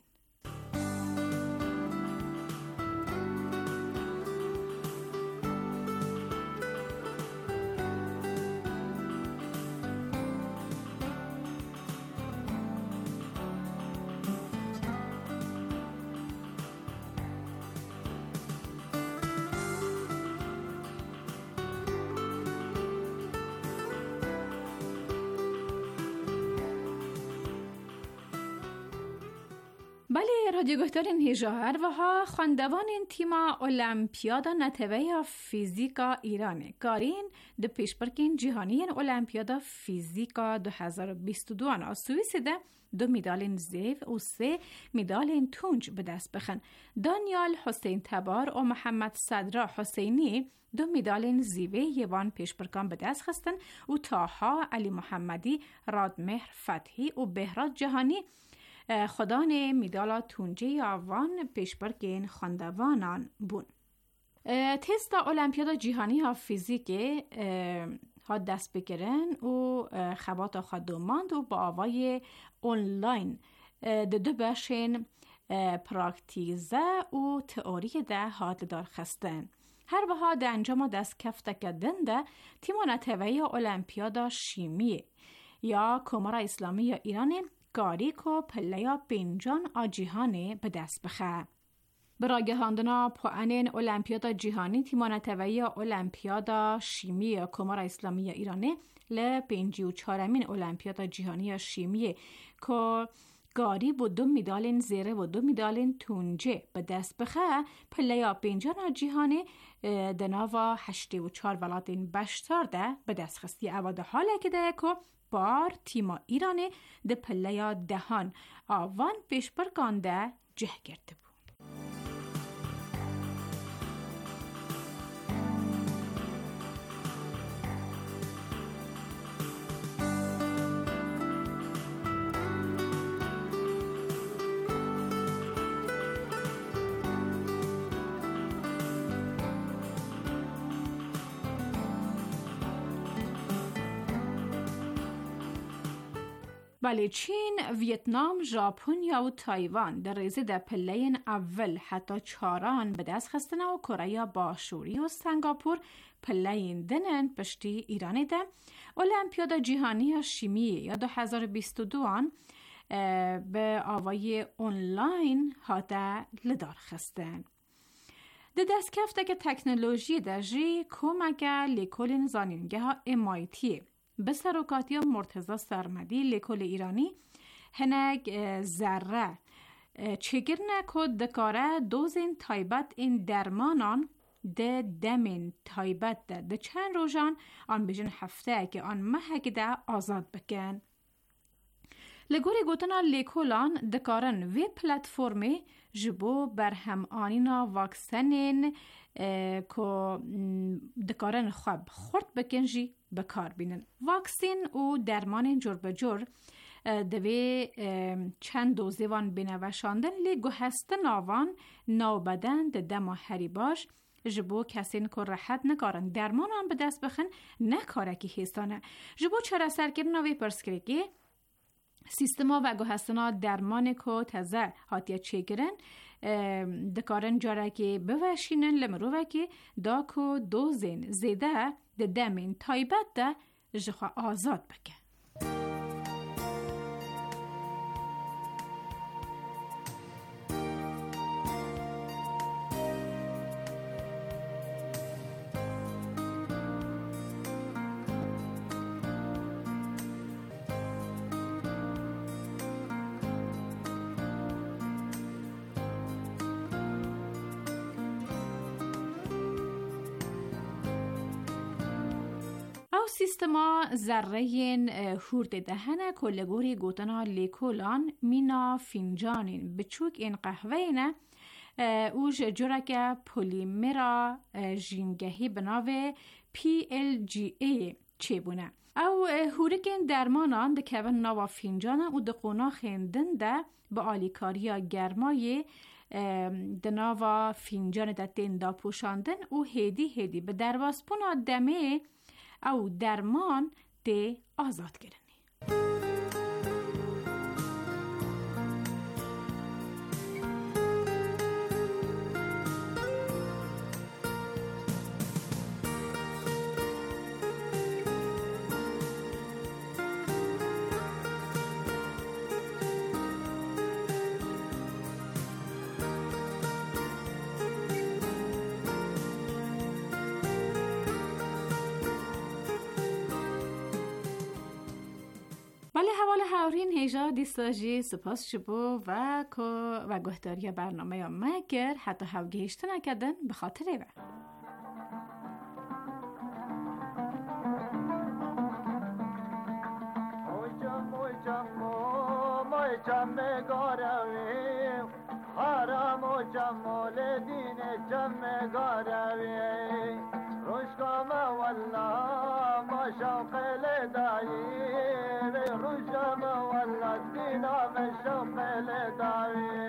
بله رادیو گهدارین هیجا هر وها خواندوان این تیما المپیادا نتوه یا فیزیکا ایرانه کارین ده پیشبرکین جهانی المپیادا فیزیکا دو هزار و بیست و دو آن سوئیس ده دو میدالین زیو و سه میدالین تونج به دست بخن. دانیال حسین تبار و محمد صدرا حسینی دو میدالین زیوه یوان پیشبرکان به دست خستن و تاها علی محمدی رادمهر فتحی و بهراد جهانی خدان میدالا تونجی آوان پیشبرکین خواندوانان بون. تست المپیاد جهانی ها فیزیک ها دست بگیرن و خبات خود ماند و با آوای اونلاین ده دو باشین پراکتیزه و تئوری ده هات دار خستن. هر بها ده انجام دست کفته کدن ده تیمان تیوهی المپیاد شیمی یا کمار اسلامی یا ایرانی گاریک و پلیا پینجان آجیهانه به دست بخه. برای هاندنا پوانین المپیاد جهانی تیمان تیوهی المپیاد شیمی کمار اسلامی یا ایرانی ل پنجی و چهارمین المپیاد جهانی شیمی که گاری و دو میدالین زیره و دو میدالین تونجه به دست بخه پلیا پینجان جهانی دناوا هشتی و چهار ولاتین بشتار ده به دست خستی اواد حاله که ده که بار تیما ایرانی ده پلیا دهان آوان پیش برگانده جه گرده بود. ولی چین، ویتنام، ژاپن و تایوان در ریزه در پلین اول حتی چاران به دست خستن و کره باشوری و سنگاپور پلین دنن پشتی ایرانی ده. المپیاد جهانی شیمی یا دو هزار و بیست و دو به آوای اونلاین هاته لدار خستن. ده دست کفته که تکنولوژی در جی کمک لیکولین زانینگه ها ام آی تی به سروکاتی مرتضی سرمدی لیکول ایرانی هنگ ذره چگر نکد دکاره دوزین تایبت این درمانان ده دمین تایبت ده ده چند روزان آن بجن هفته که آن محک ده آزاد بکن. لگوری گوتنا لیکولان دکارن وی پلتفورمی جبو برهم آنینا واکسنین که دکارن خواب خورد بکنجی بکار بینن. واکسین و درمان جور بجور دوی چند دوزی وان بینوشاندن لی گوهستن آوان ناو بدن ده دما هری باش جبو کسین که راحت نکارن درمان آن به دست بخن نکاره که هستانه. جبو چرا سرکرنا وی پرسکریگی سیستما و گوهستنا درمان که تزه هاتیه چه گرن دکارن جاره که بوشینن لمروه که دا که دوزین زیده ده دمین تایبت ده جخوا آزاد بکن. سیستما ذرهین هورد دهنه کلگوری گوتنا لیکولان مینا فینجانین بچوک این قهوه اوش جورک پولیمرا جینگهی بناوه پی ال جی ای چه بونه او هورکین درمانان ده که نوا فینجانه او دقونا خیندن ده به آلیکاریا گرمای ده نوا فینجان ده دین دا پوشاندن او هیدی هیدی به درواسپونا دمه او درمان ده آزاد گرنی. ولی حوال هاورین هیجا دیستاجی سپاس شبو و که و گهداری برنامه یا مگر حتی هاوگیشت نکدن به خاطر ایوه. شوق لدايي رجم ولا الدينا من شوق لدايي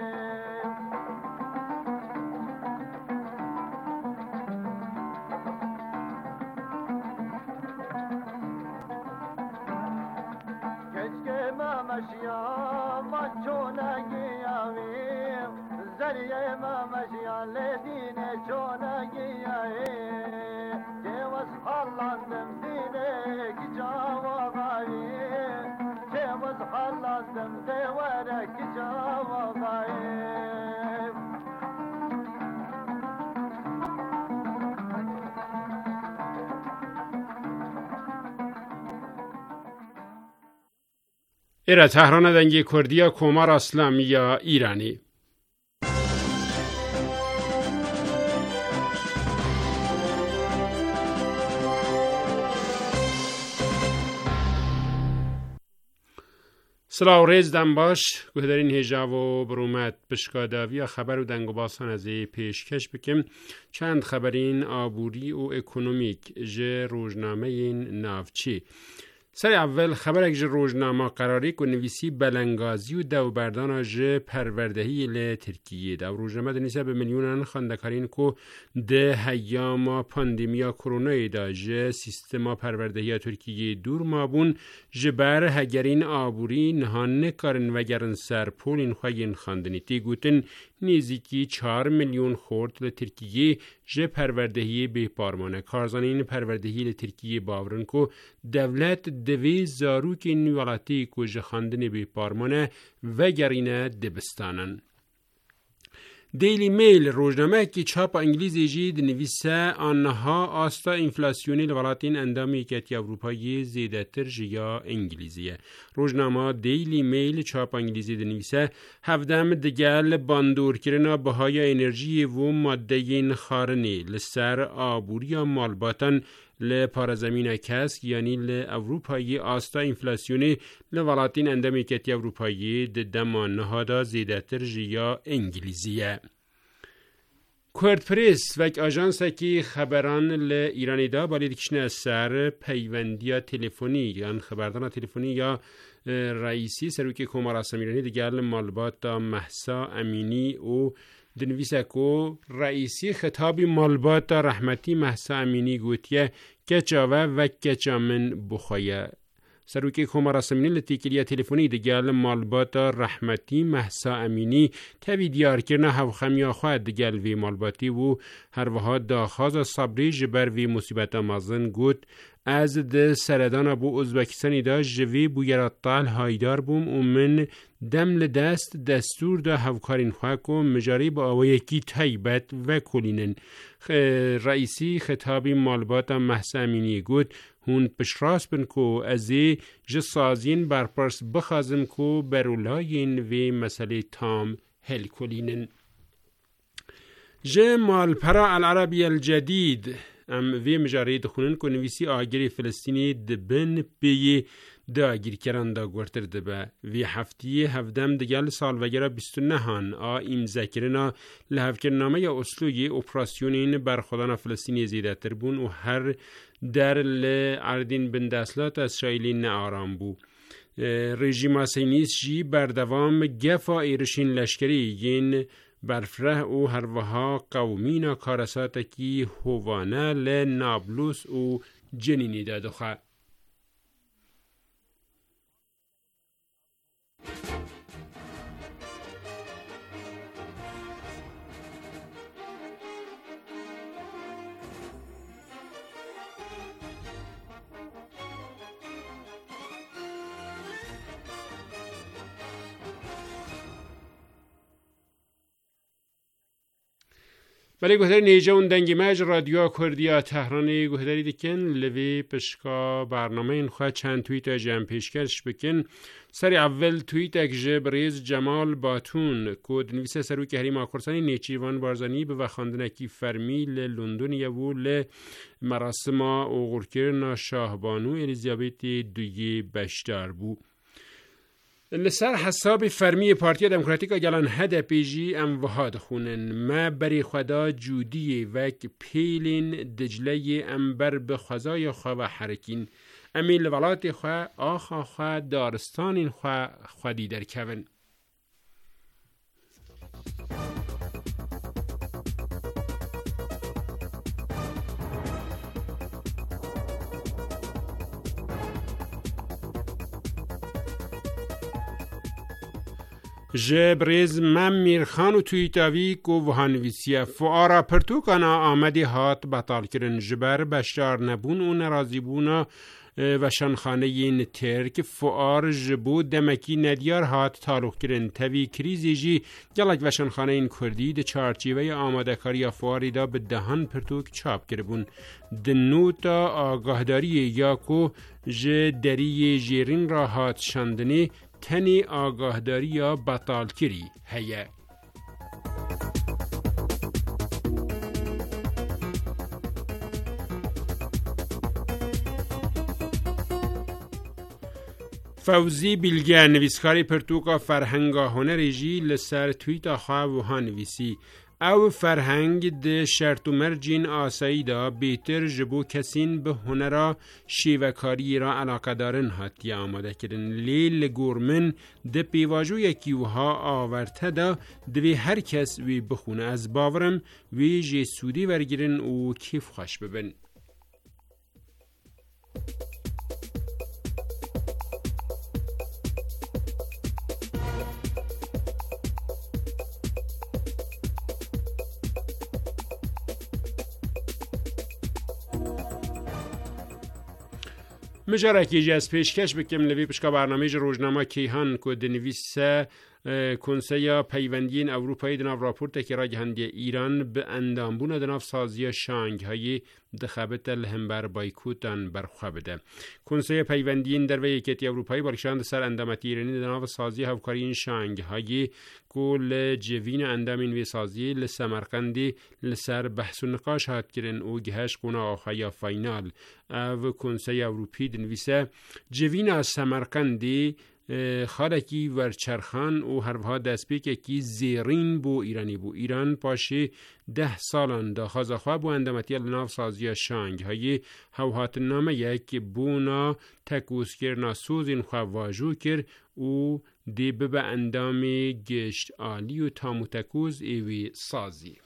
كشكي ما مشيا ما چونگي آوي زريه ما مشيا لدين چونگي آوي جوز خلاصم دينك جوابي جوز خلاصم دورك جوابي ایره تهران دنگی کردیا کومار اسلام یا ایرانی سلاو ریز دم باش گهدارین هجا و برومت بشکاداوی یا خبر و دنگ و باسان از پیشکش بکم چند خبرین آبوری و اکونومیک جه روزنامه این نافچی سر اول خبر اگه روزنامه قراری که نویسی بلنگازی و دوبردان جه پروردهی ل ترکیه دو روزنامه دنیسه به میلیونان خاندکارین که ده هیاما پاندیمیا کرونایی دا جه سیستما پروردهی ترکیه دور مابون جبر هگرین آبوری نهان نکارن وگرن سر پولین خواهین خاندنیتی گوتن نیزیکی چهار میلیون خورد ل ترکیه جه پروردهی به پارمانه کارزانین پروردهی ل ترکیه باورن که دولت دوی زاروک نیولاتی که جه خاندن به پارمانه وگرینه دبستانن. دیلی میل روزنامه که چاپ انگلیزی جید نویسه آنها آستا انفلاسیونی لولاتین اندامی که اروپایی زیده تر جیا انگلیزیه. روزنامه دیلی میل چاپ انگلیزی نویسه هفدم دگل باندور کرنا بهای انرژی و ماده خارنی لسر آبوری مالباتن ل پارزمین کسک یعنی ل اروپایی آستا انفلاسیونی لولاتین اندامی که اروپایی دمان نهادا زیده تر جیا انگلیزیه. کورد پریس وک آژانس کی خبران ل ایرانی دا بالید کشنه سر پیوندیا تلفنی یعنی خبردان تلفنی یا رئیسی سروکی کمارا سمیرانی دیگر مالبات مهسا امینی و دنویسه کو رئیسی خطابی مالبات رحمتی مهسا امینی گوتیه کچاوه و کچامن بخواه سروکی کمارا سمینی لطیکلیه تلفونی دیگر مالبات رحمتی مهسا امینی تبی دیار کرنه هفخمی آخواه دیگر وی مالباتی و هر وها داخاز صبری جبر وی مصیبت مازن گوت از ده سردان بو ازبکستانی دا جوی بو یراتال هایدار بوم و من دم لدست دستور دا هفکارین خواه که مجاری با آوه کی تایبت و کلینن. رئیسی خطابی مالبات مهسا امینی گوت هون پشراس بن کو ازی جسازین برپرس بخازم کو برولاین و مسئله تام هل کلینن. جه مالپرا العربی الجدید ام وی مجاری دخونن که نویسی آگری فلسطینی دبن بیی دا آگیر کران دا گورتر دبه وی هفتی هفدم دگل سال وگره بیستو نهان آ امزا کرنا لحفکرنامه یا اصلوی اپراسیونین برخودان فلسطینی زیده تر بون و هر در لعردین بندسلات اسرائیلی نآرام بو. رژیم سینیس جی بردوام گفا ایرشین لشکری ین برفره او هر وها قومینا کارسات کی هوانه ل نابلس او جنینی دادخه. ولی گوهداری نیجه اون دنگی مج رادیو کردیا تهرانی گوهداری دیکن لوی پشکا برنامه این خواه چند تویت جمع پیشکش بکن. سری اول تویت اکجه بریز جمال باتون کود نویسه سروی که هریم آکرسانی نیچیوان بارزانی به وخاندنکی فرمی ل لندن یبو ل مراسم اوغرکرنا شاهبانو الیزابت دوی بشدار بو. لسر حساب فرمی پارتی دموکراتیک گلان هده پیجی ام وهاد خونن ما بری خدا جودی وک پیلین دجله ام بر بخوازای خواه و حرکین امی لولات خواه آخا خواه دارستان خواه خودی در کون. جبریز من میرخان و تویتاوی کو وهانویسیه فعارا پرتوکانا آمدی هات بطال کرن جبر بشار نبون و نرازی بونا و شنخانه این ترک فعار جبو دمکی ندیار هات تالوخ کرن تاوی کریزی جی گلک و شنخانه این کردی ده چارچیوه آماده کاری فعاری دا به دهان پرتوک چاپ کربون دنوتا آگاهداری یا کو ج دری جیرین را هات شندنی تنی آگاهداری یا بطال کری هیه. فوزی بیلگه نویسکاری پرتوکا فرهنگا هنری جی لسر تویتا خواه و ها نویسی او فرهنگ ده شرط و مرجین آسایی دا بیتر جبو کسین به هنرا شیوکاری را علاقه دارن هاتی آماده کردن. لیل گورمن ده پیواجو یکیوها آورته دا دوی هر کس وی بخونه. از باورم وی جی سودی ورگیرن و کیف خوش ببن. مجرکی جز پیشکش بکم لوی پشکا برنامه روزنامه کیهان که دنویسه کنسیا پیوندین اروپایی دناف راپورت که را جهندی ایران به اندامبون دناف سازی شانگهایی دخبت الهمبر بایکوتان برخواه بده. کنسیا پیوندین در وی یکیتی اروپایی بالکشان سر اندامت ایرانی دناف سازی هفکارین شانگهایی کل جوین اندامین وی سازی لسمرقندی لسر بحث و نقاش هات کرن او گهش قونا آخویا فاینال او کنسیا اروپی دنویسه جوین از سمرقندی خالکی ورچرخان و هروها دستپیک کی زیرین بو ایرانی بو. ایران پاشی ده سالان دا خازخوا بو اندامتی لناف سازی شانگ هایی هوهات نامه یک بونا تکوز کرنا سوزین خواه واجو کر و دی به اندامی گشت آلی و تامو تکوز ایوی سازی.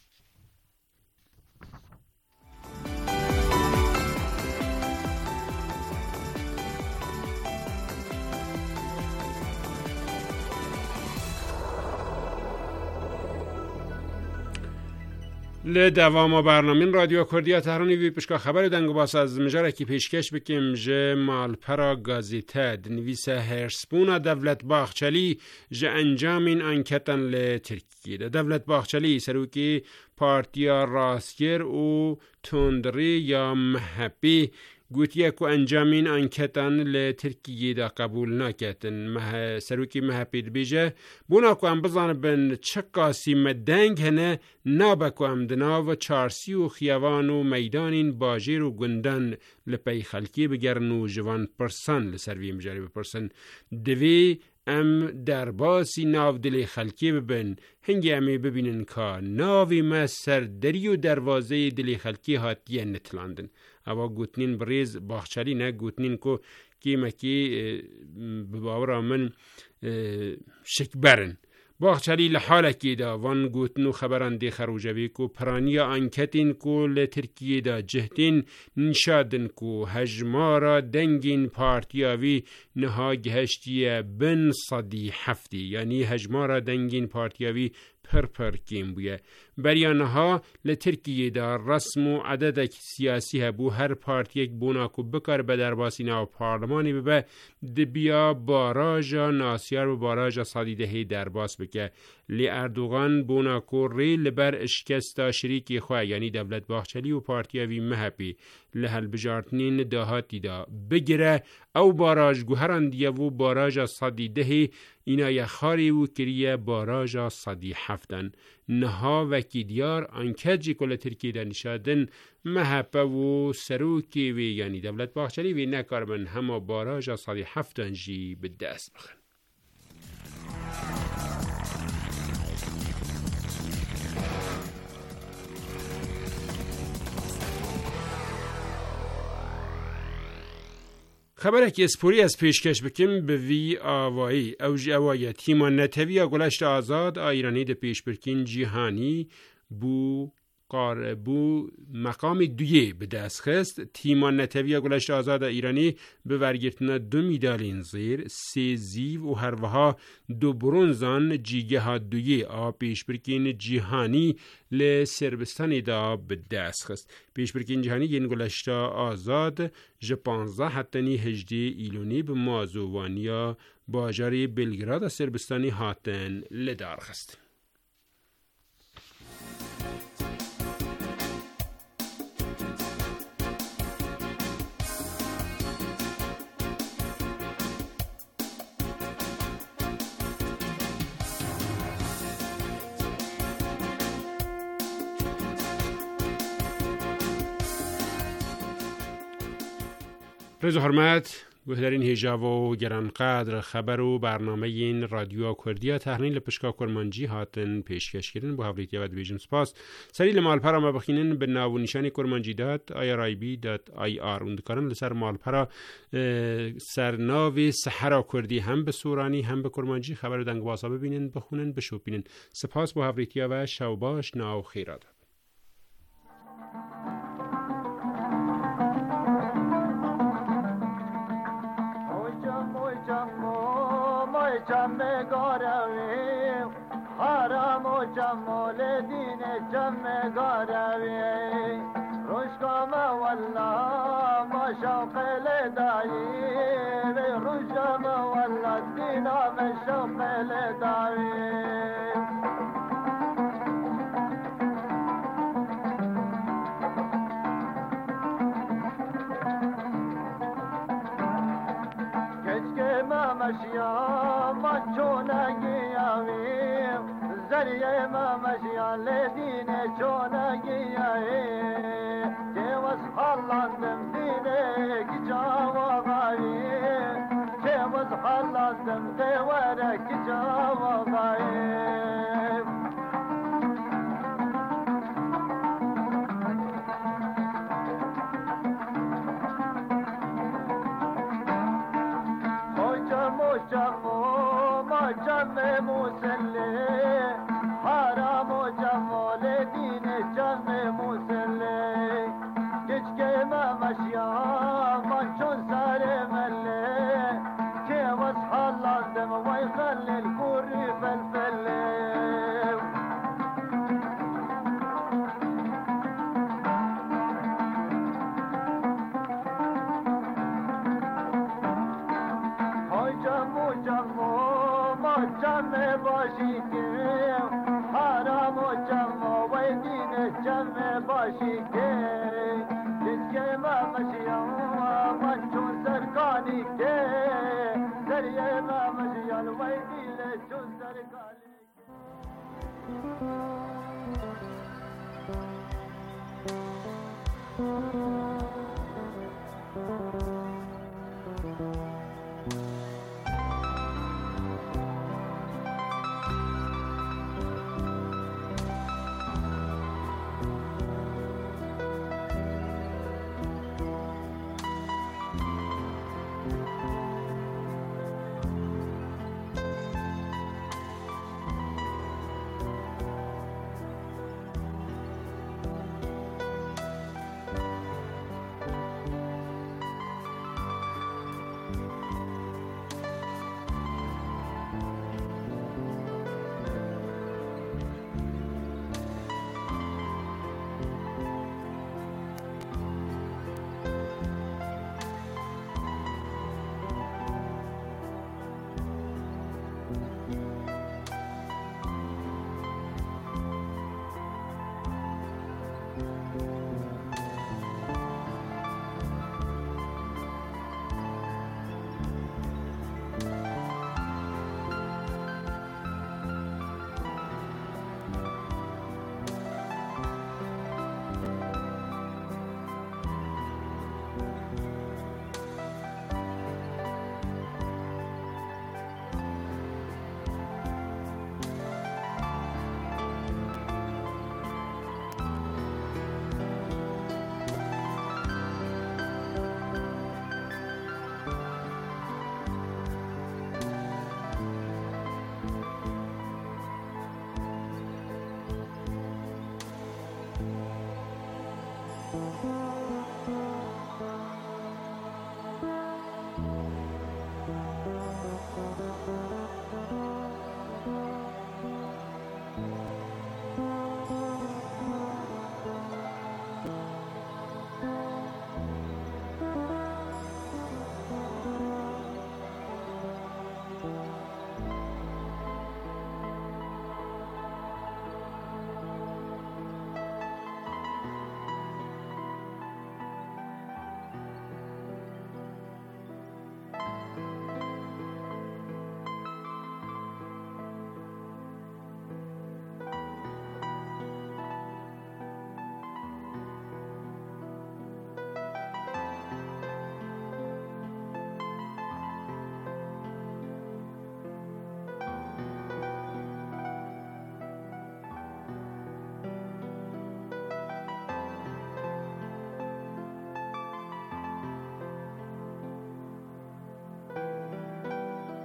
لدوام برنامه رادیو کردیا تهرانی وی پشکا خبر دنگو باس از مجرکی پیشکش بکیم جه مالپرا گازیته دنویسه هرسپونا دولت باخچلی جه انجامین انکتن لترکیه. دولت باخچلی سروکی پارتیا راستگر و تندری یا محبی گوتیه که انجامین انکتان لترکیه دا قبول نکتن. مه سروکی محبید بیجه بونا که ام بزان بن چکاسی مدنگ هنه نابا که ام دناو چارسی و خیوان و میدانین باجیر و گندن لپی خلکی بگرن و جوان پرسن لسروی مجاری بپرسن. دوی ام درباسی ناو دلی خلکی ببین هنگی امی ببینن که ناوی ما سر دری و دروازه دلی خلکی هاتیه نتلاندن. اوا گوتنین بریز باخچلی نه گوتنین که کیمه کی بباورا من شکبرن. باخچلی لحالکی دا وان گوتنو خبران دی خروجوی کو پرانیا انکتین کو لترکیه دا جهتین نشادن کو هجمارا دنگین پارتیاوی نها گهشتیه بن صدی هفتی یعنی هجمارا دنگین پارتیاوی پر پر کیم بویه. بریانها لترکیه دا رسم و عدد سیاسی هبو هر پارتی یک بونا کو بکار به درباسی ناو پارلمانی ببه دبیا باراجا ناسیار و باراجا صدیده درباس بکه. لی اردوغان بونا کو ری لبر اشکستا شریکی خواه یعنی دولت باخچلی و پارتیاوی محبی لحل بجارتنین داهاتی دا بگیره او باراج گوهران دیه و باراجا صدیده اینا یخاری و کریه باراجا صدی هفتن. نها وکی دیار انکت جی کل ترکیه دا نشادن محبه و سروکی وی یعنی دولت باخچلی وی نکار من همه باراجا صدی هفتن جی به دست بخن. خبره که اسپوری از پیشکش بکیم به وی آوایی اوج آوایی تیمان نتوی گلشت آزاد ایرانی ده پیش برکین جیهانی بو قار بو مقام دویه به دست خست. تیمان نتوی گلشت آزاد ایرانی به ورگرتن دو میدالین زیر سه زیو و هر وها دو برونزان جیگه ها دویه آ پیش برکین جیهانی ل سربستانی دا به دست خست. پیش برکین جیهانی این گلشت آزاد ژپانزده حتنی هجده ایلونی به مازووانیا باجاری بلگراد سربستانی هاتن لدار خست. رضا حرمت گهدارین هیجاو و گرانقدر خبر و برنامه این رادیو کردیا تحلیل پشکا کرمانجی هاتن پیشکش کردن با هفریتی و دویجم سپاس سریل مالپرا ما بخینن به ناو نشانی کرمانجی دات آی آر آی بی دات آی آر اندکارن لسر مالپرا سرناوی سحرا کردی هم به سورانی هم به کرمانجی خبر دنگ واسا ببینن بخونن بشوپینن سپاس با هفریتی و شوباش ناو خیرات جمع گاروی حرام و جمال دین جمع گاروی روشکام والله ما شوق لدایی روشکام والله دینا ما شوق لدایی مشیا ما چونگی آویم زریه ما مشیا لدین چونگی آویم که وز حالاتم دینه کی جواب آویم که وز حالاتم دواره کی جواب آویم جمو ما جمع مسلی حرام و جمال دین جمع مسلی کچک ما مشیا من چون سر ملی که وز حالاتم وی خلیل کوری فلفلی جمع باشی که حرام و جمع و دین جمع باشی که جسکه ما مشیان من چون سرکانی که سریع ما مشیان و دین چون سرکانی